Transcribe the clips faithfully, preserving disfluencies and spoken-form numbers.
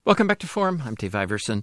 Welcome back to Forum. I'm Dave Iverson.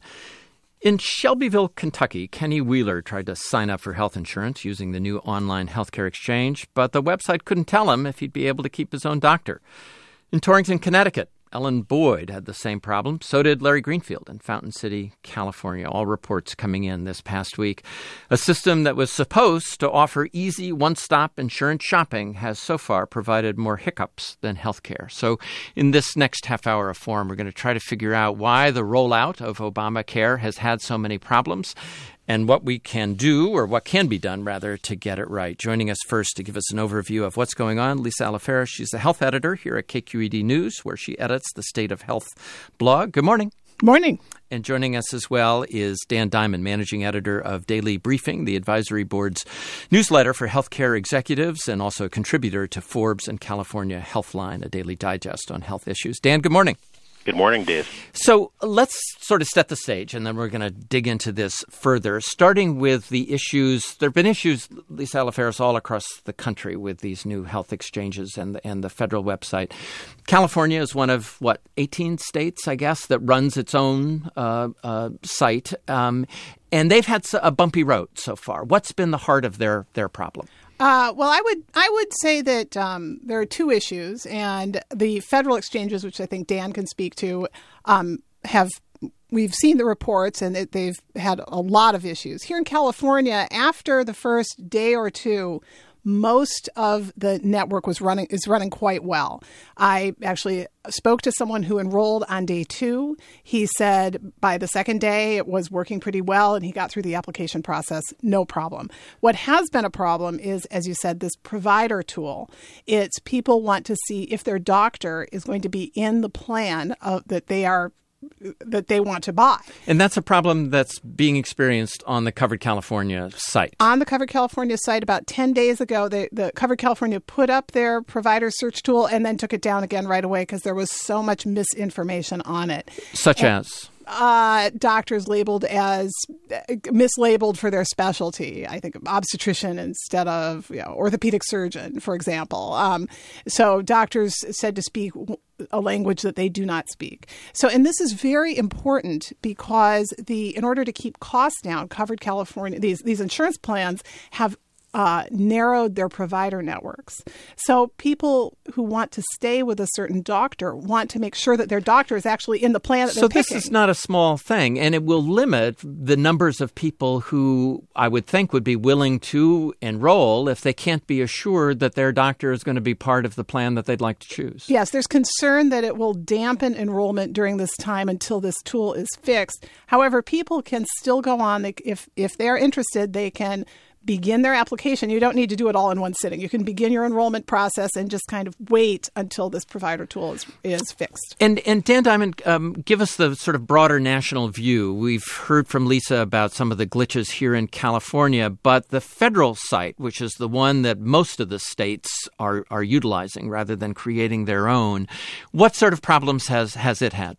In Shelbyville, Kentucky, Kenny Wheeler tried to sign up for health insurance using the new online healthcare exchange, but the website couldn't tell him if he'd be able to keep his own doctor. In Torrington, Connecticut, Ellen Boyd had the same problem. So did Larry Greenfield in Fountain City, California. All reports coming in this past week. A system that was supposed to offer easy one-stop insurance shopping has so far provided more hiccups than healthcare. So in this next half hour of Forum, we're going to try to figure out why the rollout of Obamacare has had so many problems and what we can do, or what can be done, rather, to get it right. Joining us first to give us an overview of what's going on, Lisa Alafera. She's the health editor here at K Q E D News, where she edits the State of Health blog. Good morning. Good morning. And joining us as well is Dan Diamond, managing editor of Daily Briefing, the advisory board's newsletter for healthcare executives, and also a contributor to Forbes and California Healthline, a daily digest on health issues. Dan, good morning. Good morning, Dave. So let's sort of set the stage, and then we're going to dig into this further, starting with the issues. There have been issues, Lisa Alafera, all across the country with these new health exchanges and the, and the federal website. California is one of, what, eighteen states, I guess, that runs its own uh, uh, site. Um, and they've had a bumpy road so far. What's been the heart of their, their problem? Uh, well, I would I would say that um, there are two issues, and the federal exchanges, which I think Dan can speak to, um, have we've seen the reports, and it, they've had a lot of issues. Here in California, after the first day or two, most of the network was running is running quite well. I actually spoke to someone who enrolled on day two. He said by the second day it was working pretty well, and he got through the application process, no problem. What has been a problem is, as you said, this provider tool. It's people want to see if their doctor is going to be in the plan of, that they are that they want to buy. And that's a problem that's being experienced on the Covered California site. On the Covered California site, about ten days ago, they, the Covered California put up their provider search tool and then took it down again right away because there was so much misinformation on it. Such and, as? Uh, doctors labeled as mislabeled for their specialty. I think obstetrician instead of you know, orthopedic surgeon, for example. Um, so doctors said to speak a language that they do not speak. So, and this is very important because the in order to keep costs down, Covered California, these these insurance plans have Uh, narrowed their provider networks. So people who want to stay with a certain doctor want to make sure that their doctor is actually in the plan that so they're picking. So this is not a small thing, and it will limit the numbers of people who I would think would be willing to enroll if they can't be assured that their doctor is going to be part of the plan that they'd like to choose. Yes, there's concern that it will dampen enrollment during this time until this tool is fixed. However, people can still go on. They, if if they're interested, they can begin their application. You don't need to do it all in one sitting. You can begin your enrollment process and just kind of wait until this provider tool is, is fixed. And and Dan Diamond, um, give us the sort of broader national view. We've heard from Lisa about some of the glitches here in California, but the federal site, which is the one that most of the states are, are utilizing rather than creating their own, what sort of problems has, has it had?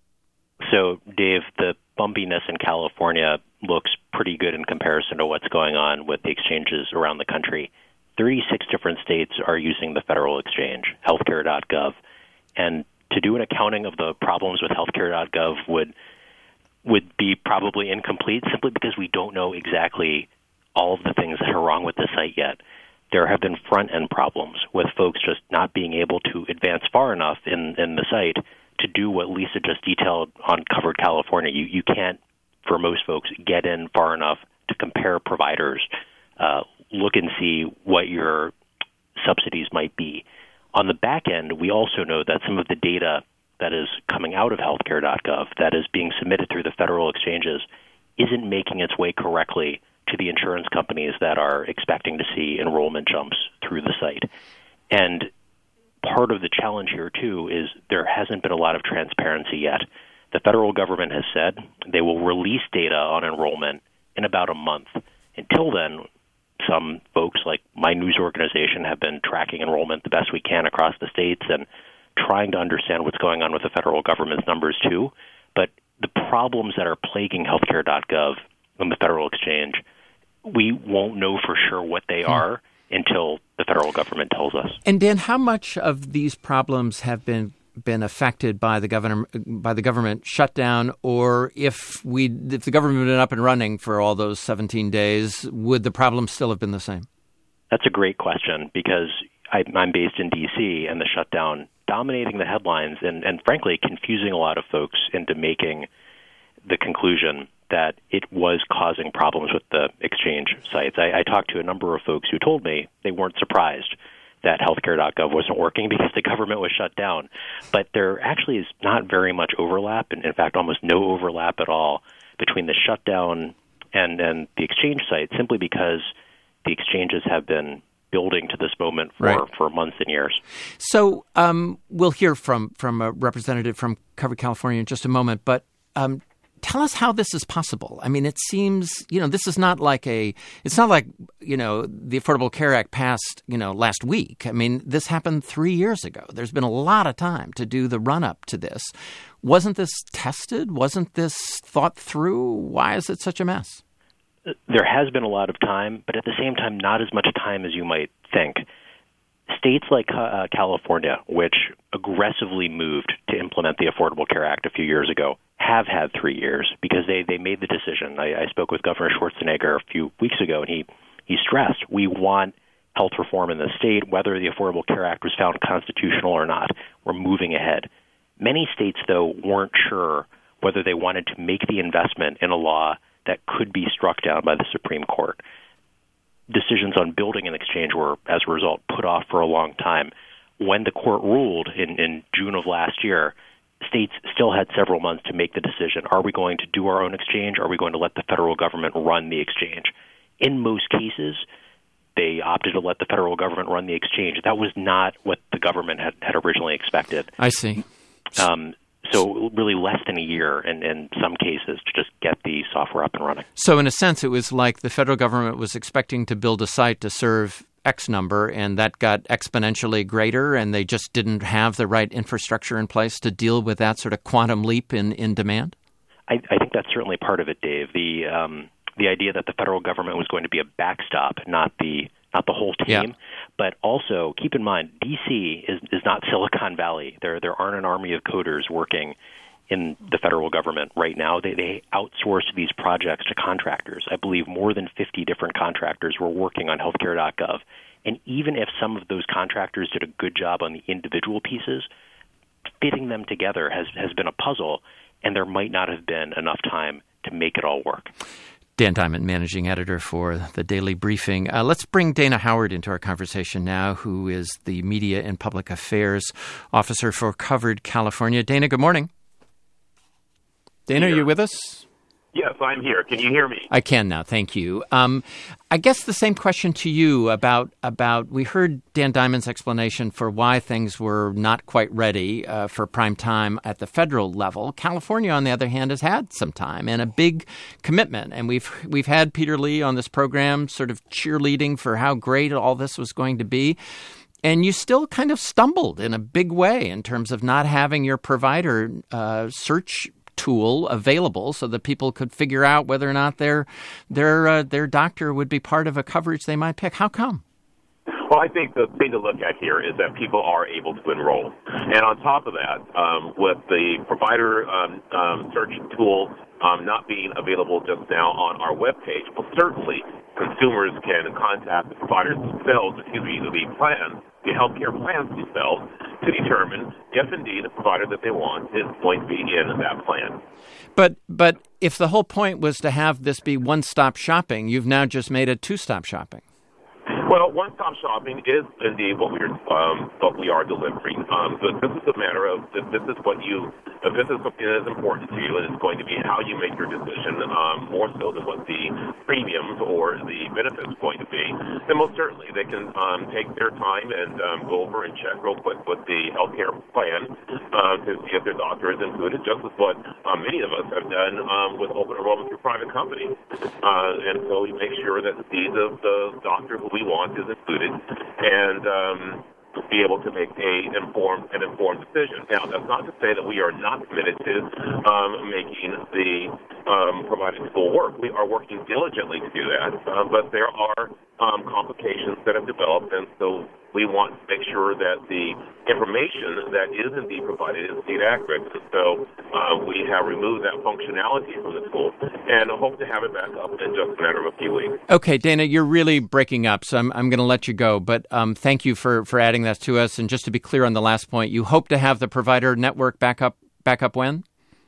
So, Dave, the bumpiness in California looks pretty good in comparison to what's going on with the exchanges around the country. thirty-six different states are using the federal exchange, healthcare dot gov. And to do an accounting of the problems with healthcare dot gov would would be probably incomplete simply because we don't know exactly all of the things that are wrong with the site yet. There have been front-end problems with folks just not being able to advance far enough in, in the site to do what Lisa just detailed on Covered California. You you can't, for most folks, get in far enough to compare providers, uh, look and see what your subsidies might be. On the back end, we also know that some of the data that is coming out of healthcare dot gov, that is being submitted through the federal exchanges, isn't making its way correctly to the insurance companies that are expecting to see enrollment jumps through the site. And part of the challenge here, too, is there hasn't been a lot of transparency yet. The federal government has said they will release data on enrollment in about a month. Until then, some folks like my news organization have been tracking enrollment the best we can across the states and trying to understand what's going on with the federal government's numbers, too. But the problems that are plaguing healthcare dot gov and the federal exchange, we won't know for sure what they are until the federal government tells us. And Dan, how much of these problems have been been affected by the governor by the government shutdown, or if we if the government had been up and running for all those seventeen days, would the problem still have been the same? That's a great question, because I, I'm based in D C, and the shutdown dominating the headlines and, and frankly confusing a lot of folks into making the conclusion that it was causing problems with the exchange sites. I, I talked to a number of folks who told me they weren't surprised that healthcare dot gov wasn't working because the government was shut down. But there actually is not very much overlap, and in fact almost no overlap at all, between the shutdown and, and the exchange site, simply because the exchanges have been building to this moment for, right. for months and years. So um, we'll hear from, from a representative from Covered California in just a moment, but um, tell us how this is possible. I mean, it seems, you know, this is not like a, it's not like, you know, the Affordable Care Act passed, you know, last week. I mean, this happened three years ago. There's been a lot of time to do the run-up to this. Wasn't this tested? Wasn't this thought through? Why is it such a mess? There has been a lot of time, but at the same time, not as much time as you might think. States like uh, California, which aggressively moved to implement the Affordable Care Act a few years ago, have had three years because they, they made the decision. I, I spoke with Governor Schwarzenegger a few weeks ago, and he, he stressed, we want health reform in the state, whether the Affordable Care Act was found constitutional or not. We're moving ahead. Many states, though, weren't sure whether they wanted to make the investment in a law that could be struck down by the Supreme Court. Decisions on building an exchange were, as a result, put off for a long time. When the court ruled in, in June of last year, states still had several months to make the decision. Are we going to do our own exchange? Are we going to let the federal government run the exchange? In most cases, they opted to let the federal government run the exchange. That was not what the government had, had originally expected. I see. Um, So really less than a year in, in some cases to just get the software up and running. So in a sense, it was like the federal government was expecting to build a site to serve X number, and that got exponentially greater, and they just didn't have the right infrastructure in place to deal with that sort of quantum leap in, in demand? I, I think that's certainly part of it, Dave. The um, the idea that the federal government was going to be a backstop, not the not the whole team. Yeah. But also, keep in mind, D C is, is not Silicon Valley. There there aren't an army of coders working in the federal government right now. They, they outsource these projects to contractors. I believe more than fifty different contractors were working on healthcare dot gov. And even if some of those contractors did a good job on the individual pieces, fitting them together has, has been a puzzle, and there might not have been enough time to make it all work. Dan Diamond, managing editor for the Daily Briefing. Uh, let's bring Dana Howard into our conversation now, who is the Media and Public Affairs Officer for Covered California. Dana, good morning. Dana, are you with us? Yes, I'm here. Can you hear me? I can now. Thank you. Um, I guess the same question to you about, about we heard Dan Diamond's explanation for why things were not quite ready uh, for prime time at the federal level. California, on the other hand, has had some time and a big commitment. And we've we've had Peter Lee on this program sort of cheerleading for how great all this was going to be. And you still kind of stumbled in a big way in terms of not having your provider uh, search tool available so that people could figure out whether or not their their uh, their doctor would be part of a coverage they might pick. How come? Well, I think the thing to look at here is that people are able to enroll. And on top of that, um, with the provider um, um, search tool um, not being available just now on our webpage, well, certainly consumers can contact the providers themselves, excuse me, the plans, the healthcare plans themselves, to determine if indeed the provider that they want is going to be in that plan. But but if the whole point was to have this be one-stop shopping, you've now just made it two-stop shopping. Well, one-stop shopping is indeed what we're um, what we are delivering. Um, but this is a matter of if this is what you, if this is something that is important to you, and it's going to be how you make your decision, um, more so than what the premiums or the benefits are going to be. Then most certainly they can um, take their time and um, go over and check real quick with the healthcare plan uh, to see if their doctor is included, just as what um, many of us have done um, with open enrollment through private companies. Uh, and so we make sure that indeed the, the doctor who we want is included, and um, be able to make a informed an informed decision. Now, that's not to say that we are not committed to um, making the um, providing full work. We are working diligently to do that, uh, but there are um, complications that have developed, and so we want to make sure that the information that is indeed provided is indeed accurate. So uh, we have removed that functionality from the tool and hope to have it back up in just a matter of a few weeks. Okay, Dana, you're really breaking up, so I'm, I'm going to let you go. But um, thank you for, for adding that to us. And just to be clear on the last point, you hope to have the provider network back up, back up when?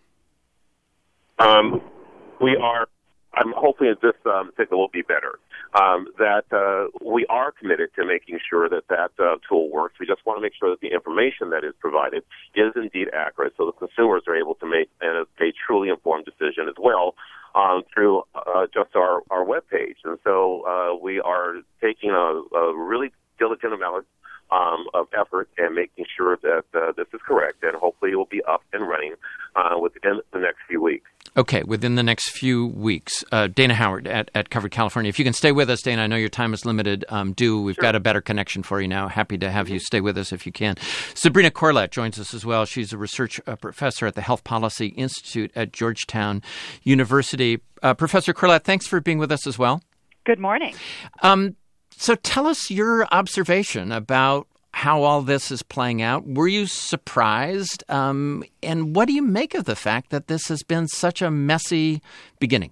Um, we are, I'm hoping that this um, signal will be better. Um, that uh, we are committed to making sure that that uh, tool works. We just want to make sure that the information that is provided is indeed accurate so the consumers are able to make a, a truly informed decision as well um, through uh, just our, our webpage. And so uh, we are taking a, a really diligent amount um, of effort and making sure that uh, this is correct, and hopefully it will be up and running uh, within the next few weeks. Okay, within the next few weeks. Uh, Dana Howard at, at Covered California. If you can stay with us, Dana, I know your time is limited. Um, do. We've sure. got a better connection for you now. Happy to have you stay with us if you can. Sabrina Corlett joins us as well. She's a research uh, professor at the Health Policy Institute at Georgetown University. Uh, Professor Corlett, thanks for being with us as well. Good morning. Um, so tell us your observation about how all this is playing out. Were you surprised? Um, and what do you make of the fact that this has been such a messy beginning?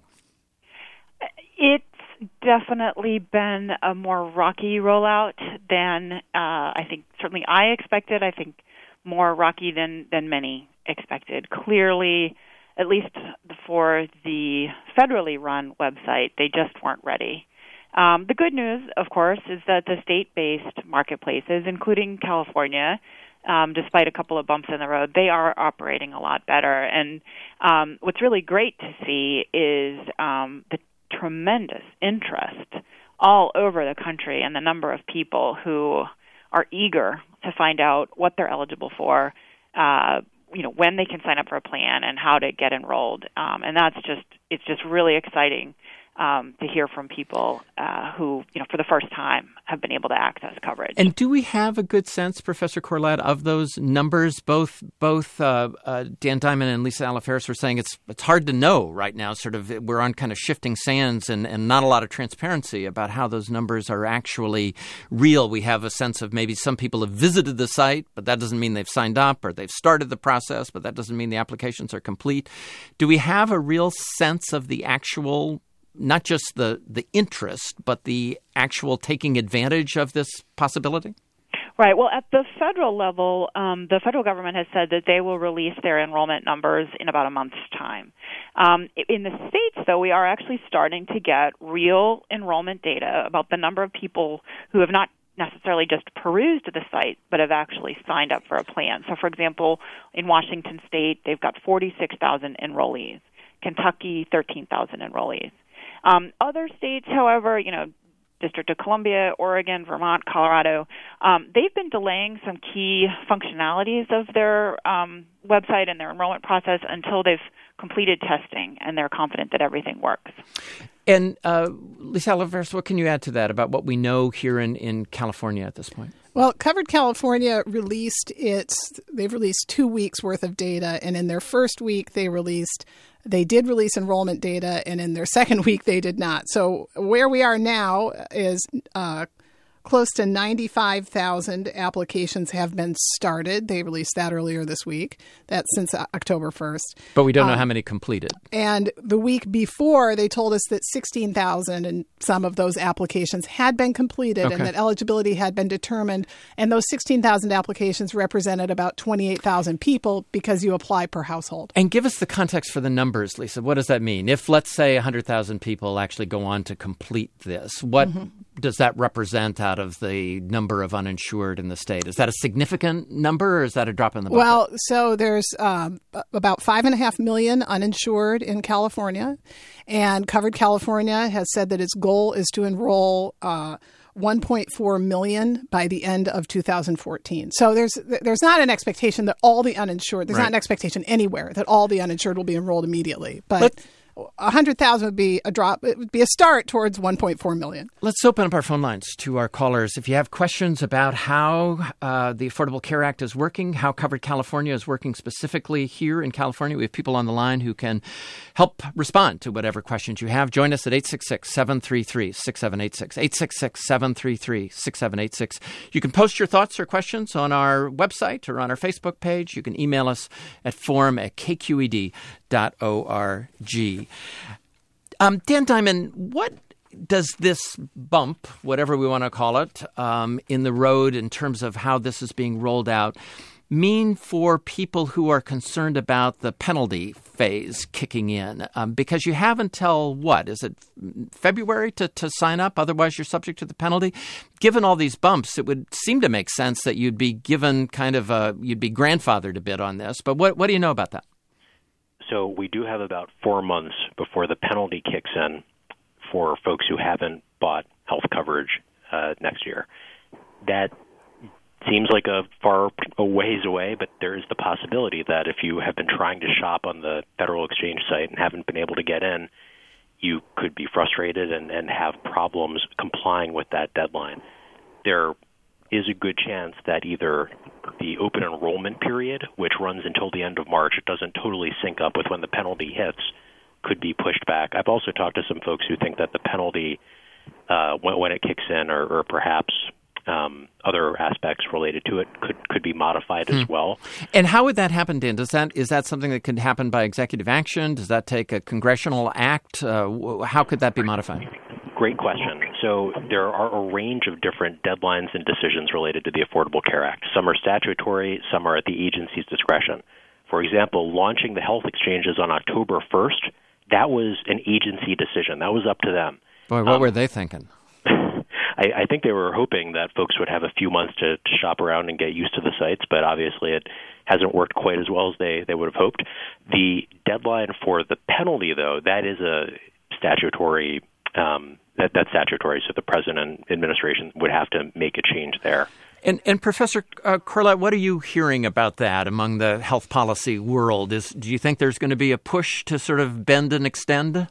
It's definitely been a more rocky rollout than uh, I think certainly I expected. I think more rocky than, than many expected. Clearly, at least for the federally run website, they just weren't ready. Um, the good news, of course, is that the state-based marketplaces, including California, um, despite a couple of bumps in the road, they are operating a lot better. And um, what's really great to see is um, the tremendous interest all over the country and the number of people who are eager to find out what they're eligible for, uh, you know, when they can sign up for a plan and how to get enrolled. Um, and that's just, it's just really exciting. Um, to hear from people uh, who, you know, for the first time have been able to access coverage. And do we have a good sense, Professor Corlett, of those numbers? Both both uh, uh, Dan Diamond and Lisa Alaferis were saying it's it's hard to know right now. Sort of we're on kind of shifting sands and, and not a lot of transparency about how those numbers are actually real. We have a sense of maybe some people have visited the site, but that doesn't mean they've signed up, or they've started the process, but that doesn't mean the applications are complete. Do we have a real sense of the actual, not just the, the interest, but the actual taking advantage of this possibility? Right. Well, at the federal level, um, the federal government has said that they will release their enrollment numbers in about a month's time. Um, in the states, though, we are actually starting to get real enrollment data about the number of people who have not necessarily just perused the site, but have actually signed up for a plan. So, for example, in Washington State, they've got forty-six thousand enrollees. Kentucky, thirteen thousand enrollees. Um, other states, however, you know, District of Columbia, Oregon, Vermont, Colorado, um, they've been delaying some key functionalities of their um, website and their enrollment process until they've completed testing and they're confident that everything works. And uh, Lisa Alaferis, what can you add to that about what we know here in, in California at this point? Well, Covered California released its, they've released two weeks worth of data, and in their first week they released They did release enrollment data, and in their second week, they did not. So where we are now is uh, close to ninety-five thousand applications have been started. They released that earlier this week. That's since October first. But we don't know um, how many completed. And the week before, they told us that sixteen thousand and some of those applications had been completed okay. and that eligibility had been determined. And those sixteen thousand applications represented about twenty-eight thousand people because you apply per household. And give us the context for the numbers, Lisa. What does that mean? If, let's say, one hundred thousand people actually go on to complete this, what mm-hmm. does that represent out of the number of uninsured in the state? Is that a significant number, or is that a drop in the bucket? Well, so there's um, about five and a half million uninsured in California, and Covered California has said that its goal is to enroll uh, one point four million by the end of two thousand fourteen. So there's there's not an expectation that all the uninsured, there's right. not an expectation anywhere that all the uninsured will be enrolled immediately. But Let, one hundred thousand would be a drop. It would be a start towards one point four million. Let's open up our phone lines to our callers. If you have questions about how uh, the Affordable Care Act is working, how Covered California is working specifically here in California, we have people on the line who can help respond to whatever questions you have. Join us at eight six six, seven three three, six seven eight six, eight six six, seven three three, six seven eight six. You can post your thoughts or questions on our website or on our Facebook page. You can email us at forum at k q e d dot org. Um, Dan Diamond, what does this bump, whatever we want to call it, um, in the road in terms of how this is being rolled out, mean for people who are concerned about the penalty phase kicking in? Um, because you have until, what, is it February to, to sign up? Otherwise, you're subject to the penalty. Given all these bumps, it would seem to make sense that you'd be given kind of a, you'd be grandfathered a bit on this. But what, what do you know about that? So we do have about four months before the penalty kicks in for folks who haven't bought health coverage uh, next year. That seems like a far a ways away, but there is the possibility that if you have been trying to shop on the Federal Exchange site and haven't been able to get in, you could be frustrated and, and have problems complying with that deadline. There is a good chance that either the open enrollment period, which runs until the end of March, it doesn't totally sync up with when the penalty hits, could be pushed back. I've also talked to some folks who think that the penalty, uh, when, when it kicks in, or, or perhaps um, other aspects related to it, could could be modified hmm. as well. And how would that happen, Dan? Does that is that something that could happen by executive action? Does that take a congressional act? Uh, how could that be modified? Great question. So there are a range of different deadlines and decisions related to the Affordable Care Act. Some are statutory, some are at the agency's discretion. For example, launching the health exchanges on October first, that was an agency decision. That was up to them. Boy, what um, were they thinking? I, I think they were hoping that folks would have a few months to, to shop around and get used to the sites, but obviously it hasn't worked quite as well as they, they would have hoped. The deadline for the penalty, though, that is a statutory um, that, that's statutory, so the president and administration would have to make a change there. And, and Professor uh, Corlett, what are you hearing about that among the health policy world? Is do you think there's going to be a push to sort of bend and extend?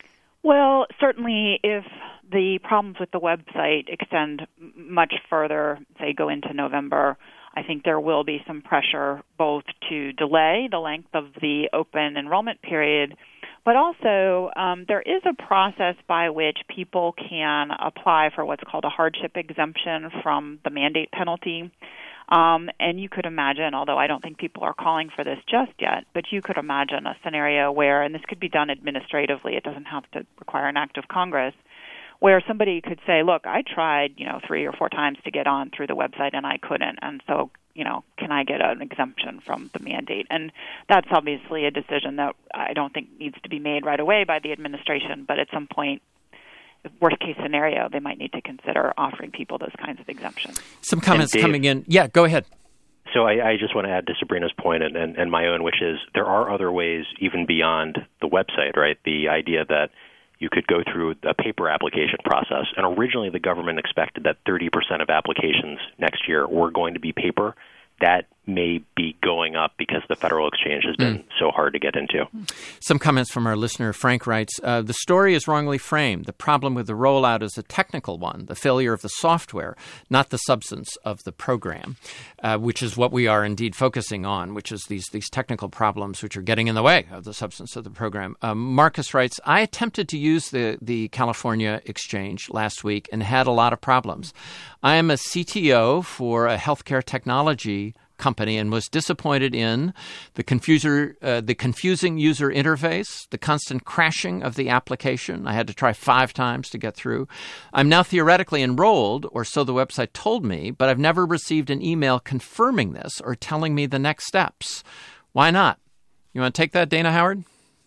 Well, certainly if the problems with the website extend much further, say go into November, I think there will be some pressure both to delay the length of the open enrollment period, but also um, there is a process by which people can apply for what's called a hardship exemption from the mandate penalty. Um, and you could imagine, although I don't think people are calling for this just yet, but you could imagine a scenario where, and this could be done administratively, it doesn't have to require an act of Congress, where somebody could say, look, I tried, you know, three or four times to get on through the website and I couldn't. And so, you know, can I get an exemption from the mandate? And that's obviously a decision that I don't think needs to be made right away by the administration, but at some point, worst case scenario, they might need to consider offering people those kinds of exemptions. Some comments Dave, coming in. Yeah, go ahead. So I, I just want to add to Sabrina's point and, and, and my own, which is there are other ways even beyond the website, right? The idea that you could go through a paper application process. And originally the government expected that thirty percent of applications next year were going to be paper. That may be going up because the federal exchange has been mm. so hard to get into. Some comments from our listener. Frank writes, uh, the story is wrongly framed. The problem with the rollout is a technical one, the failure of the software, not the substance of the program, uh, which is what we are indeed focusing on, which is these, these technical problems which are getting in the way of the substance of the program. Um, Marcus writes, I attempted to use the, the California exchange last week and had a lot of problems. I am a C T O for a healthcare technology company and was disappointed in the confuser, uh, the confusing user interface, the constant crashing of the application. I had to try five times to get through. I'm now theoretically enrolled, or so the website told me, but I've never received an email confirming this or telling me the next steps. Why not? You want to take that, Dana Howard?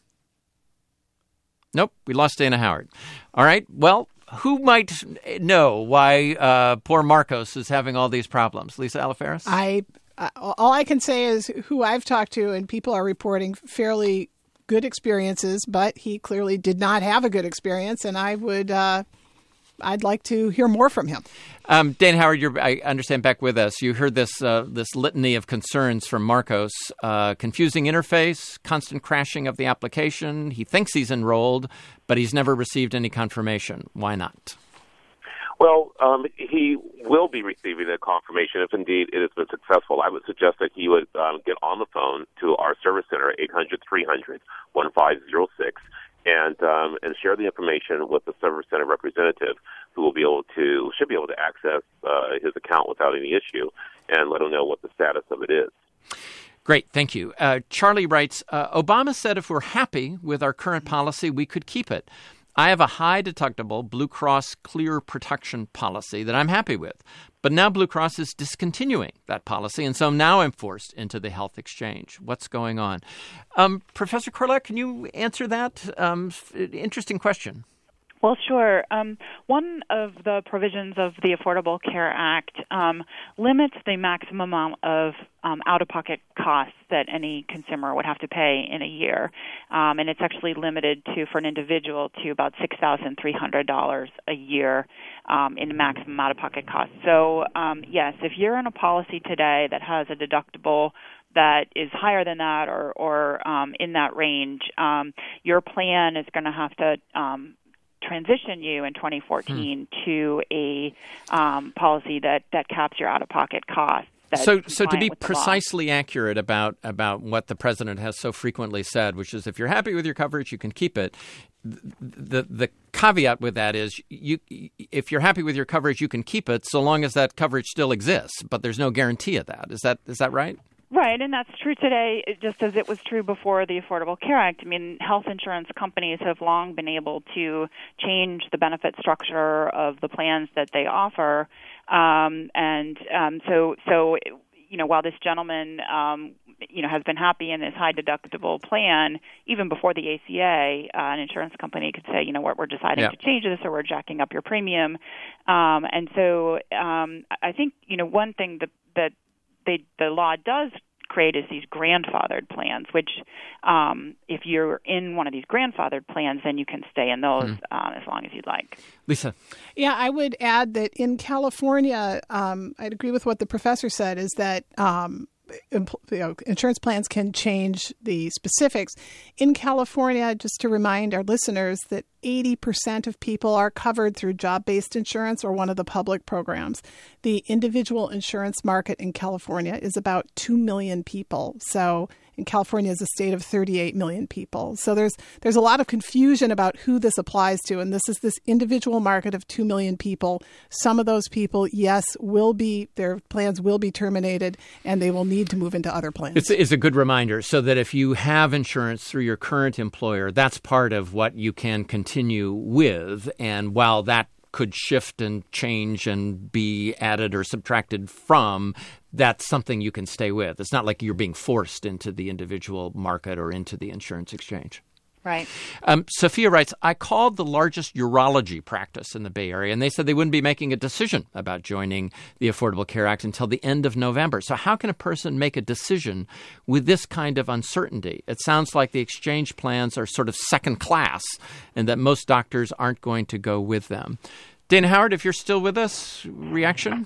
Nope, we lost Dana Howard. All right, well, who might know why uh, poor Marcos is having all these problems? Lisa Alaferis? I uh, all I can say is who I've talked to, and people are reporting fairly good experiences, but he clearly did not have a good experience, and I would uh, I'd like to hear more from him. Um, Dana Howard, you're, I understand, back with us. You heard this uh, this litany of concerns from Marcos. Uh, confusing interface, constant crashing of the application. He thinks he's enrolled, but he's never received any confirmation. Why not? Well, um, he will be receiving a confirmation if indeed it has been successful. I would suggest that he would um, get on the phone to our service center, eight hundred, three hundred, fifteen oh six, and um, and share the information with the service center representative, who will be able to should be able to access uh, his account without any issue, and let him know what the status of it is. Great, thank you. Uh, Charlie writes, uh, Obama said if we're happy with our current policy, we could keep it. I have a high-deductible Blue Cross Clear Protection policy that I'm happy with. But now Blue Cross is discontinuing that policy, and so now I'm forced into the health exchange. What's going on? Um, Professor Corlett, can you answer that? Um, interesting question. Well, sure. Um, one of the provisions of the Affordable Care Act um, limits the maximum amount of um, out-of-pocket costs that any consumer would have to pay in a year, um, and it's actually limited to, for an individual, to about six thousand three hundred dollars a year um, in maximum out-of-pocket costs. So, um, yes, if you're in a policy today that has a deductible that is higher than that or, or um, in that range, um, your plan is going to have to um, transition you in twenty fourteen hmm. to a um, policy that, that caps your out-of-pocket costs. So, so to be precisely accurate about, about what the president has so frequently said, which is if you're happy with your coverage, you can keep it. The the caveat with that is you if you're happy with your coverage, you can keep it so long as that coverage still exists. But there's no guarantee of that. Is that is that right? Right, and that's true today, just as it was true before the Affordable Care Act. I mean, health insurance companies have long been able to change the benefit structure of the plans that they offer, um, and um, so, so you know, while this gentleman, um, you know, has been happy in his high deductible plan, even before the A C A, uh, an insurance company could say, you know, we're, we're deciding yeah. to change this, or we're jacking up your premium, um, and so um, I think, you know, one thing that that They, the law does create is these grandfathered plans, which um, if you're in one of these grandfathered plans, then you can stay in those mm. uh, as long as you'd like. Lisa. Yeah, I would add that in California, um, I'd agree with what the professor said, is that um, you know, insurance plans can change the specifics. In California, just to remind our listeners that eighty percent of people are covered through job-based insurance or one of the public programs. The individual insurance market in California is about two million people. So in California is a state of thirty-eight million people. So there's there's a lot of confusion about who this applies to. And this is this individual market of two million people. Some of those people, yes, will be, their plans will be terminated and they will need to move into other plans. It's, it's a good reminder so that if you have insurance through your current employer, that's part of what you can continue with. And while that could shift and change and be added or subtracted from, that's something you can stay with. It's not like you're being forced into the individual market or into the insurance exchange. Right. Um, Sophia writes, I called the largest urology practice in the Bay Area, and they said they wouldn't be making a decision about joining the Affordable Care Act until the end of November. So how can a person make a decision with this kind of uncertainty? It sounds like the exchange plans are sort of second class and that most doctors aren't going to go with them. Dana Howard, if you're still with us, reaction?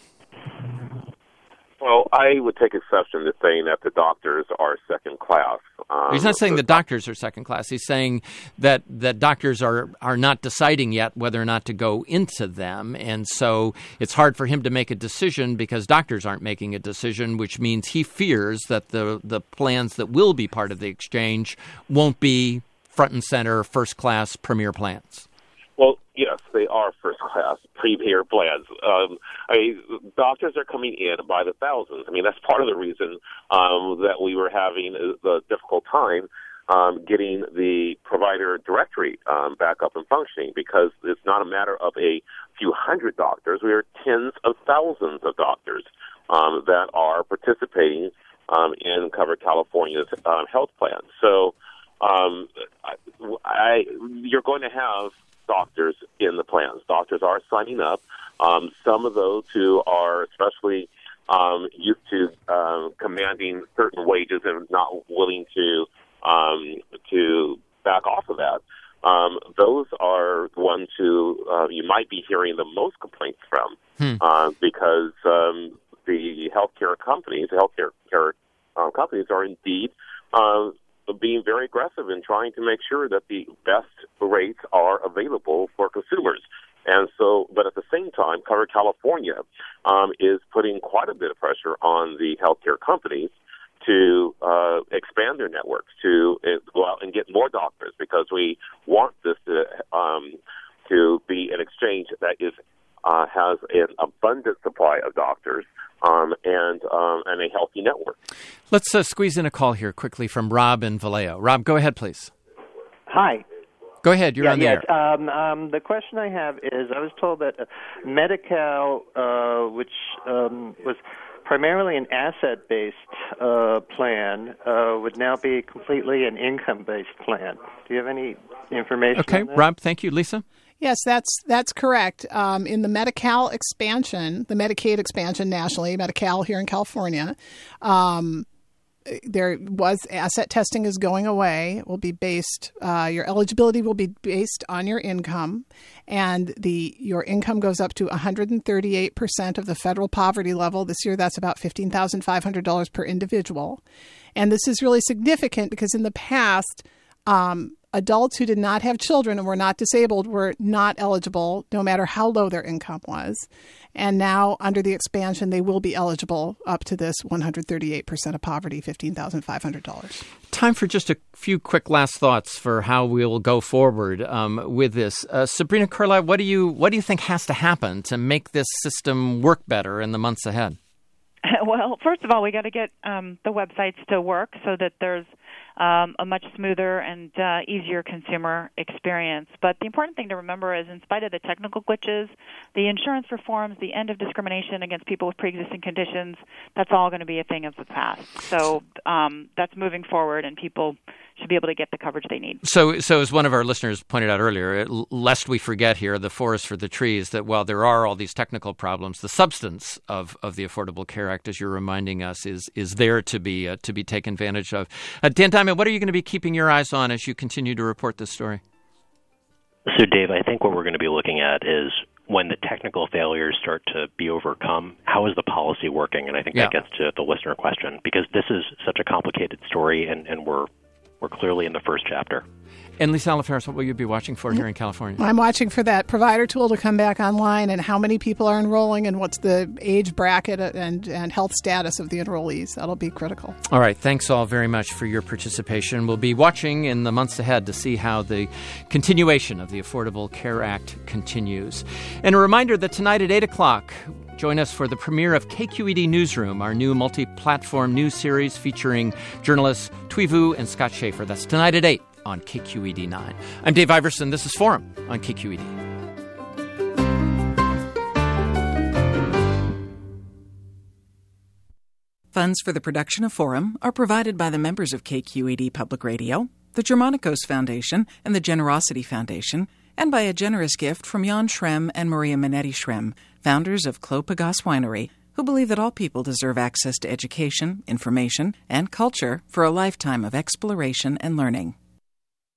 Well, I would take exception to saying that the doctors are second class. Um, He's not saying the doctors are second class. He's saying that, that doctors are, are not deciding yet whether or not to go into them. And so it's hard for him to make a decision because doctors aren't making a decision, which means he fears that the, the plans that will be part of the exchange won't be front and center, first class, premier plans. Well, yes, they are first-class premier plans. Um, I mean, doctors are coming in by the thousands. I mean, that's part of the reason um, that we were having a, a difficult time um, getting the provider directory um, back up and functioning, because it's not a matter of a few hundred doctors. We are tens of thousands of doctors um, that are participating um, in Cover California's uh, health plan. So um, I, I, you're going to have doctors in the plans. Doctors are signing up. Um, some of those who are especially um, used to um, commanding certain wages and not willing to um, to back off of that um, those are the ones who uh, you might be hearing the most complaints from hmm. uh, because um, the healthcare companies, the healthcare care, uh, companies are indeed uh, being very aggressive in trying to make sure that the best rates are available for consumers. And so, but at the same time, Covered California um, is putting quite a bit of pressure on the healthcare companies to uh, expand their networks, to uh, go out and get more doctors, because we want this to um, to be an exchange that is uh, has an abundant supply of doctors um, and um, and a healthy network. Let's uh, squeeze in a call here quickly from Rob in Vallejo. Rob, go ahead, please. Hi. Go ahead. You're yeah, on the yes. air. Um, um, the question I have is, I was told that uh, Medi-Cal, uh, which um, was primarily an asset-based uh, plan, uh, would now be completely an income-based plan. Do you have any information okay, on that? Rob, thank you. Lisa? Yes, that's that's correct. Um, in the Medi-Cal expansion, the Medicaid expansion nationally, Medi-Cal here in California, um, there was asset testing is going away. It will be based, uh, your eligibility will be based on your income, and the your income goes up to one hundred thirty-eight percent of the federal poverty level. This year, that's about fifteen thousand five hundred dollars per individual. And this is really significant because in the past, um, adults who did not have children and were not disabled were not eligible, no matter how low their income was. And now, under the expansion, they will be eligible up to this one hundred thirty-eight percent of poverty, fifteen thousand five hundred dollars. Time for just a few quick last thoughts for how we'll go forward um, with this. Uh, Sabrina Carlisle, what do you what do you think has to happen to make this system work better in the months ahead? Well, first of all, we got to get um, the websites to work so that there's um, a much smoother and uh, easier consumer experience. But the important thing to remember is, in spite of the technical glitches, the insurance reforms, the end of discrimination against people with pre-existing conditions, that's all going to be a thing of the past. So um, that's moving forward, and people should be able to get the coverage they need. So, so as one of our listeners pointed out earlier, lest we forget here, the forest for the trees, that while there are all these technical problems, the substance of, of the Affordable Care Act, as you're reminding us, is is there to be uh, to be taken advantage of. Uh, Dan Diamond, what are you going to be keeping your eyes on as you continue to report this story? So, Dave, I think what we're going to be looking at is when the technical failures start to be overcome, how is the policy working? And I think yeah. that gets to the listener question, because this is such a complicated story, and, and we're We're clearly in the first chapter. And Lisa Alaferis, what will you be watching for here in California? I'm watching for that provider tool to come back online, and how many people are enrolling, and what's the age bracket and, and health status of the enrollees. That'll be critical. All right. Thanks all very much for your participation. We'll be watching in the months ahead to see how the continuation of the Affordable Care Act continues. And a reminder that tonight at eight o'clock, join us for the premiere of K Q E D Newsroom, our new multi-platform news series featuring journalists Thuy Vu and Scott Schaefer. That's tonight at eight on K Q E D nine. I'm Dave Iverson. This is Forum on K Q E D. Funds for the production of Forum are provided by the members of K Q E D Public Radio, the Germanicos Foundation, and the Generosity Foundation, and by a generous gift from Jan Schrem and Maria Minetti Schrem, founders of Clos Pegase Winery, who believe that all people deserve access to education, information, and culture for a lifetime of exploration and learning.